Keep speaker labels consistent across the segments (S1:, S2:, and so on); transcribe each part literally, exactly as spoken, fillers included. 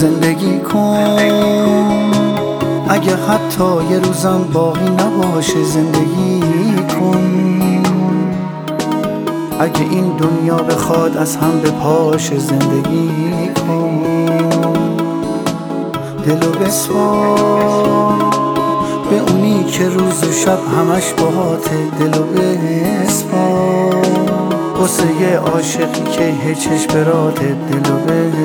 S1: زندگی کن اگه حتی یه روزم باقی نباشه. زندگی کن اگه این دنیا بخواد از هم بپاشه. زندگی کن دلو بسپار به اونی که روز و شب همش باهاته. دلو بسپار واسه یه عاشقی که هیچش براته. دلو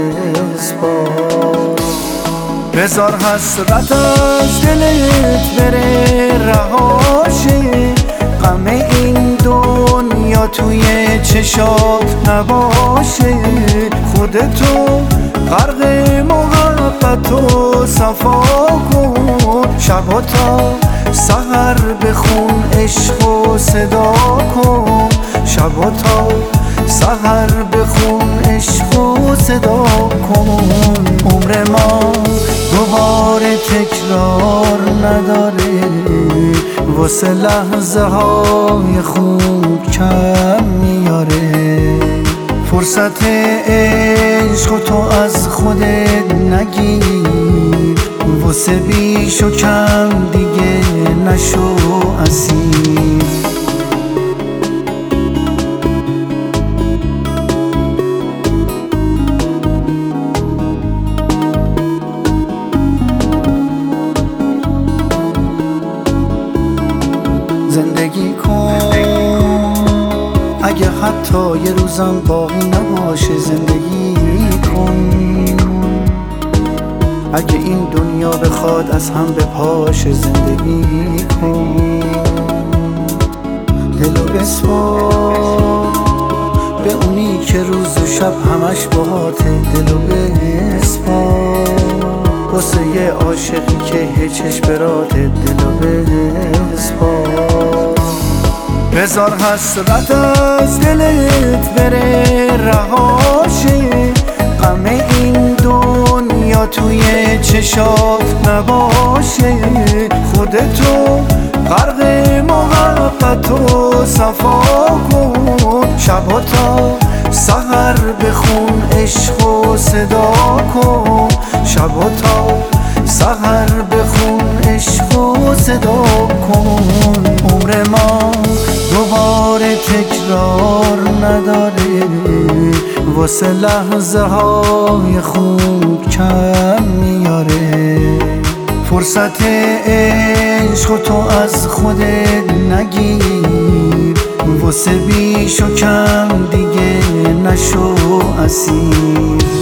S1: بسپار بذار حسرت از دلت بره رهاشه. غم این دنیا توی چشات نباشه. خودتو غرق محبت و صفا کن. شبا تا سحر بخون عشق و صدا کن. شبا تا سحر بخون عشق و صدا کن. عمر ما دوباره تکرار نداره. واسه لحظه های خوب کم میاره. فرصت عشق تو از خودت نگیر. واسه بیش و کم دیگه نشو اسیر. زندگی کن اگه حتی یه روزم باقی نباشه. زندگی کن اگه این دنیا بخواد از هم بپاشه. زندگی کن دلو بسپار به اونی که روز و شب همش باهاته. دلو بسپار واسه یه عاشقی که هیچش براته. دلو بسپار بذار حسرت از دلت بره رهاشه. غم این دنیا توی چشات نباشه. خودتو غرق محبت و صفا کن. شبا تا سحر بخون عشق و صدا کن. شبا تا سحر بخون عشق و صدا کن. عمر ما دوباره تکرار نداره. واسه لحظه های خوب کم میاره. فرصت عشق تو از خودت نگیر. واسه بیش و کم دیگه نشو اسیر.